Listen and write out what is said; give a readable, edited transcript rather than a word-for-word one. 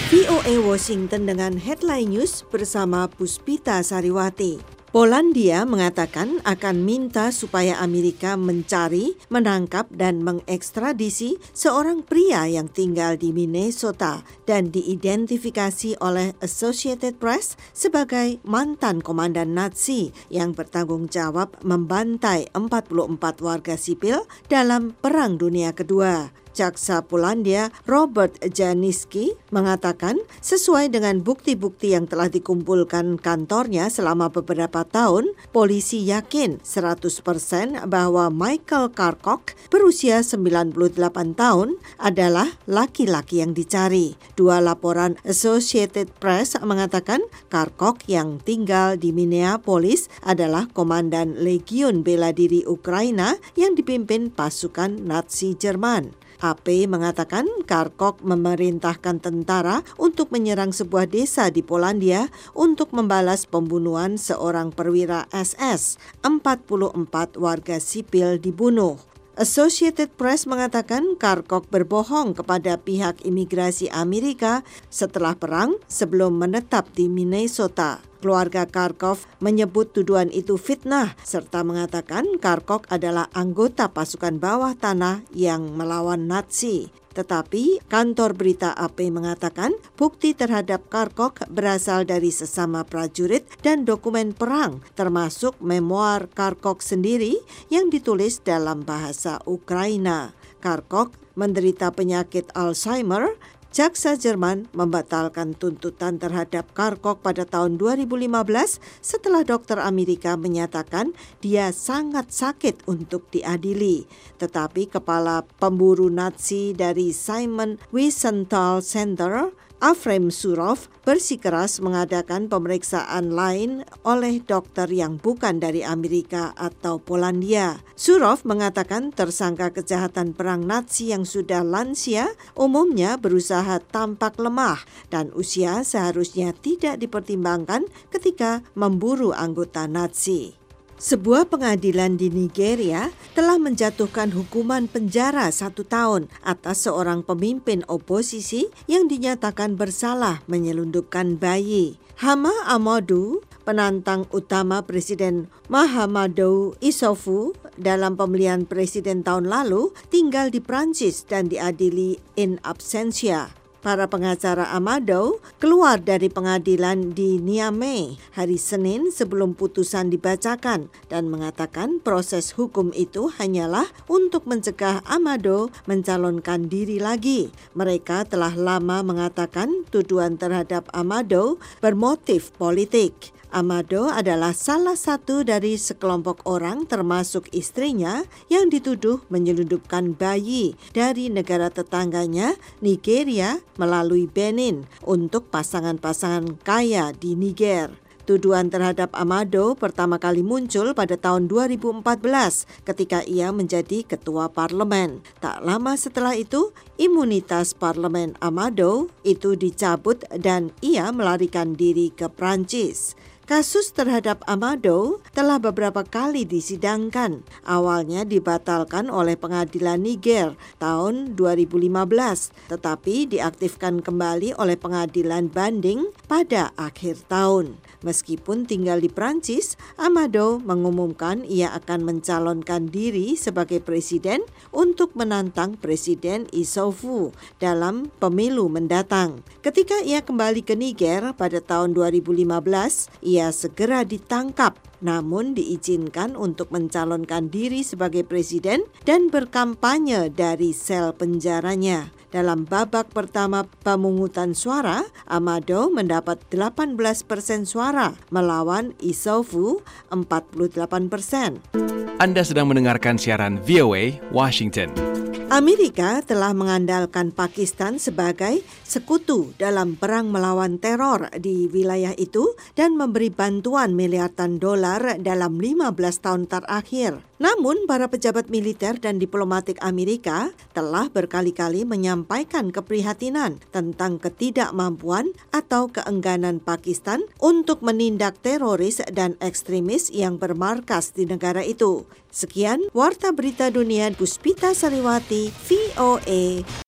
VOA Washington dengan Headline News bersama Puspita Sariwati. Polandia mengatakan akan minta supaya Amerika mencari, menangkap dan mengekstradisi seorang pria yang tinggal di Minnesota dan diidentifikasi oleh Associated Press sebagai mantan komandan Nazi yang bertanggung jawab membantai 44 warga sipil dalam Perang Dunia Kedua. Jaksa Polandia Robert Janicki mengatakan sesuai dengan bukti-bukti yang telah dikumpulkan kantornya selama beberapa tahun, polisi yakin 100% bahwa Michael Karkok berusia 98 tahun adalah laki-laki yang dicari. Dua laporan Associated Press mengatakan Karkok yang tinggal di Minneapolis adalah komandan Legiun Bela Diri Ukraina yang dipimpin pasukan Nazi Jerman. AP mengatakan Karkok memerintahkan tentara untuk menyerang sebuah desa di Polandia untuk membalas pembunuhan seorang perwira SS. 44 warga sipil dibunuh. Associated Press mengatakan Karkok berbohong kepada pihak imigrasi Amerika setelah perang sebelum menetap di Minnesota. Keluarga Karkov menyebut tuduhan itu fitnah serta mengatakan Karkok adalah anggota pasukan bawah tanah yang melawan Nazi. Tetapi kantor berita AP mengatakan bukti terhadap Karkok berasal dari sesama prajurit dan dokumen perang, termasuk memoir Karkok sendiri yang ditulis dalam bahasa Ukraina. Karkok menderita penyakit Alzheimer. Jaksa Jerman membatalkan tuntutan terhadap Karkok pada tahun 2015 setelah dokter Amerika menyatakan dia sangat sakit untuk diadili. Tetapi kepala pemburu Nazi dari Simon Wiesenthal Center, Efrem Surov, bersikeras mengadakan pemeriksaan lain oleh dokter yang bukan dari Amerika atau Polandia. Surov mengatakan tersangka kejahatan perang Nazi yang sudah lansia umumnya berusaha tampak lemah dan usia seharusnya tidak dipertimbangkan ketika memburu anggota Nazi. Sebuah pengadilan di Nigeria telah menjatuhkan hukuman penjara 1 tahun atas seorang pemimpin oposisi yang dinyatakan bersalah menyelundupkan bayi. Hama Amadu, penantang utama Presiden Mahamadou Issoufou dalam pemilihan presiden tahun lalu, tinggal di Prancis dan diadili in absentia. Para pengacara Amadou keluar dari pengadilan di Niamey hari Senin sebelum putusan dibacakan dan mengatakan proses hukum itu hanyalah untuk mencegah Amadou mencalonkan diri lagi. Mereka telah lama mengatakan tuduhan terhadap Amadou bermotif politik. Amadou adalah salah satu dari sekelompok orang termasuk istrinya yang dituduh menyelundupkan bayi dari negara tetangganya Nigeria melalui Benin untuk pasangan-pasangan kaya di Niger. Tuduhan terhadap Amadou pertama kali muncul pada tahun 2014 ketika ia menjadi ketua parlemen. Tak lama setelah itu, imunitas parlemen Amadou itu dicabut dan ia melarikan diri ke Prancis. Kasus terhadap Amadou telah beberapa kali disidangkan. Awalnya dibatalkan oleh pengadilan Niger tahun 2015, tetapi diaktifkan kembali oleh pengadilan banding pada akhir tahun. Meskipun tinggal di Prancis, Amadou mengumumkan ia akan mencalonkan diri sebagai presiden untuk menantang Presiden Issoufou dalam pemilu mendatang. Ketika ia kembali ke Niger pada tahun 2015, ia segera ditangkap, namun diizinkan untuk mencalonkan diri sebagai presiden dan berkampanye dari sel penjaranya. Dalam babak pertama pemungutan suara, Amadou mendapat 18% suara melawan Issoufou 48%. Anda sedang mendengarkan siaran VOA Washington. Amerika telah mengandalkan Pakistan sebagai sekutu dalam perang melawan teror di wilayah itu dan memberi bantuan miliaran dolar dalam 15 tahun terakhir. Namun, para pejabat militer dan diplomatik Amerika telah berkali-kali menyampaikan keprihatinan tentang ketidakmampuan atau keengganan Pakistan untuk menindak teroris dan ekstremis yang bermarkas di negara itu. Sekian Warta Berita Dunia Puspita Sariwati, VOA.